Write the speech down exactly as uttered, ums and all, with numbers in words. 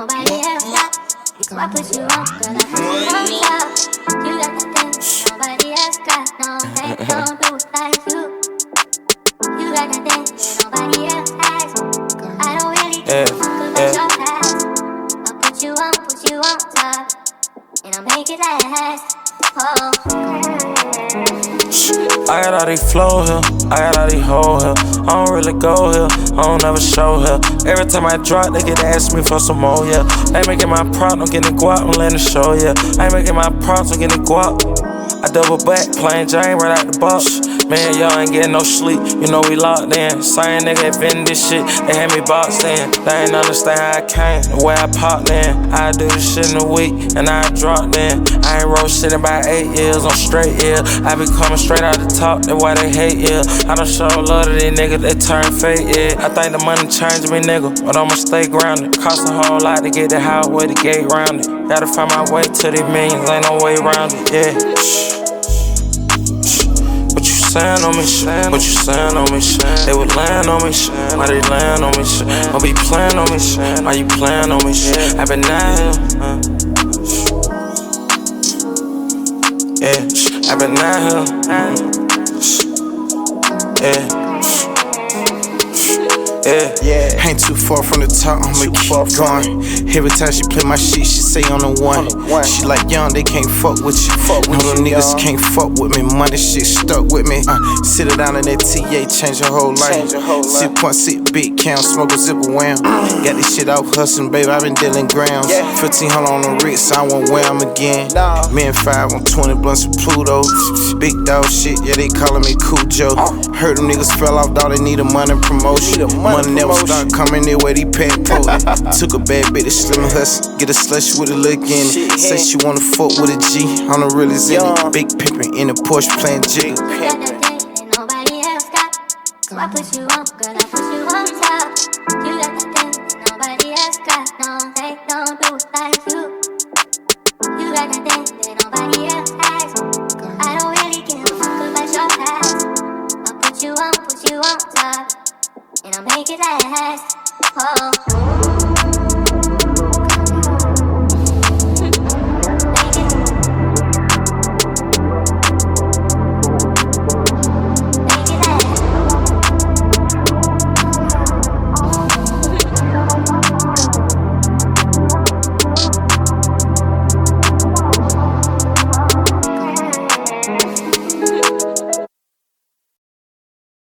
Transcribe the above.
nobody else got. So I put you on, girl, I put you on top. You got the things nobody else got. No, they don't do it like you. You got the things that nobody else has. I don't really give a fuck about your past. I'll put you on, put you on top, and I'll make it last. Oh. I got all these flow here, I got all these hoes here. I don't really go here, I don't ever show here. Every time I drop, they get to ask me for some more, yeah. I ain't making my prop, I'm getting guap, I'm letting it show, yeah. I ain't making my props, I'm getting guap. I double back, plain Jane right out the box. Man, y'all ain't getting no sleep, you know we locked in. Same nigga invented this shit, they had me boxed in. They ain't understand how I came, the way I popped in. I do this shit in a week, and I dropped in. I ain't wrote shit in about eight years, on straight, yeah. I be coming straight out the top, that's why they hate, yeah. I done show love to these niggas, they turn fake, yeah. I think the money changed me, nigga, but I'ma stay grounded. Cost a whole lot to get the house with the gate rounded. Gotta find my way to these millions, ain't no way around it, yeah. What you saying on me, what you saying on me, they would land on me, why they land on me, don't be playing on me, why you playing on me, I been down here, yeah, I been down here, yeah. Yeah, yeah. Ain't too far from the top, I'ma keep going. Every time she play my shit, she say on the one. She like, young, they can't fuck with you. Fuck no, them niggas can't fuck with me. Money shit stuck with me. Uh, sit it down in that T A, change her whole life. six point six big count, smoke a zipper wham. Got this shit off hustling, baby, I been dealing grams. fifteen hundred on the Ritz, I won't wear them again. Me and five on twenty blunts of Pluto. Big dog shit, yeah, they calling me Cujo. Heard them niggas fell off, dog, they need a money promotion. Money never start coming their way, they pack potent. Took a bad bitch, slim hustle, get a slush with a look in it. Say she wanna fuck with a G, on the realest in it. Big pimpin' in a Porsche playing jig. You got the things that nobody else got. So I put you on, girl, I put you on top. You got the things that nobody else got. No, they don't do it like you. You got the things that nobody else has. I don't really give a fuck about your past. I'll put you on, put you on top, and I'll make it last. Oh.